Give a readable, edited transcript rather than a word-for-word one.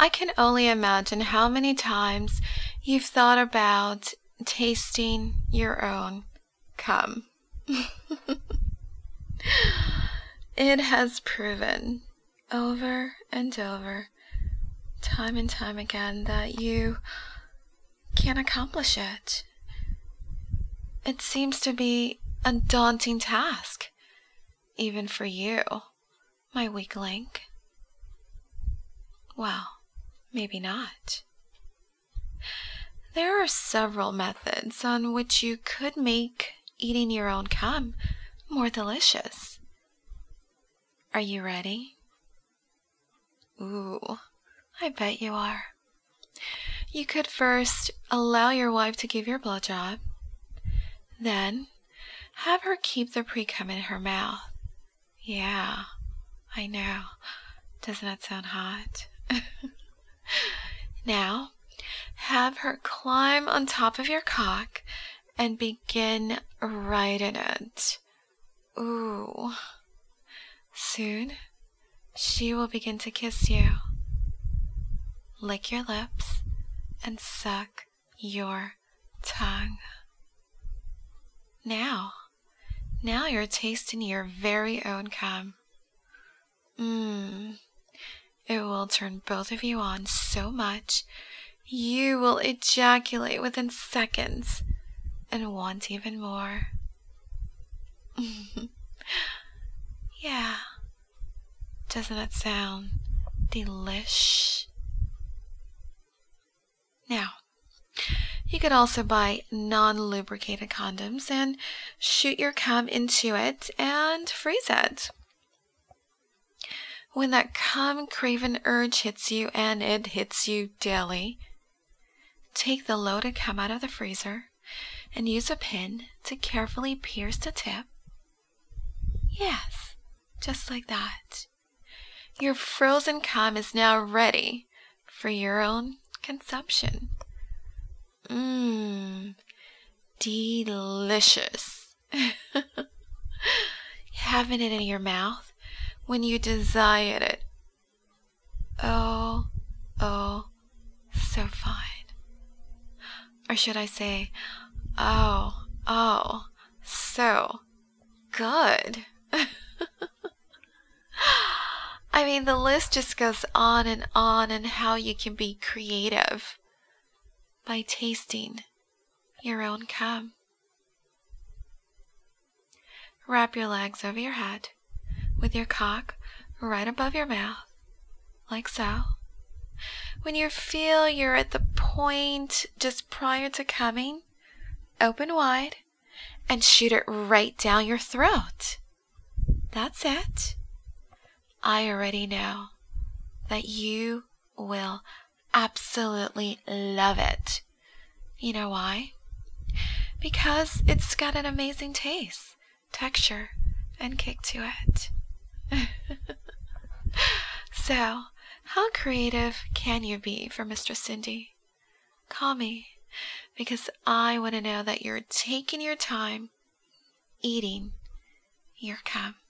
I can only imagine how many times you've thought about tasting your own cum. It has proven over and over, time and time again, that you can't accomplish it. It seems to be a daunting task, even for you, my weak link. Well, maybe not. There are several methods on which you could make eating your own cum more delicious. Are you ready? Ooh, I bet you are. You could first allow your wife to give you a blowjob. Then, have her keep the pre-cum in her mouth. Yeah, I know. Doesn't that sound hot? Now, have her climb on top of your cock and begin right in it. Ooh. Soon, she will begin to kiss you, lick your lips, and suck your tongue. Now you're tasting your very own cum. It will turn both of you on so much, you will ejaculate within seconds and want even more. Yeah, doesn't it sound delish? Now, you could also buy non-lubricated condoms and shoot your cum into it and freeze it. When that cum-craven urge hits you, and it hits you daily, take the loaded cum out of the freezer and use a pin to carefully pierce the tip. Yes, just like that. Your frozen cum is now ready for your own consumption. Delicious. Having it in your mouth when you desire it. Oh, so fine. Or should I say, oh, so good. I mean, the list just goes on and how you can be creative by tasting your own cum. Wrap your legs over your head with your cock right above your mouth, like so. When you feel you're at the point just prior to coming, open wide and shoot it right down your throat. That's it. I already know that you will absolutely love it. You know why? Because it's got an amazing taste, texture, and kick to it. So, how creative can you be for Mistress Cindy? Call me, because I want to know that you're taking your time eating your cum.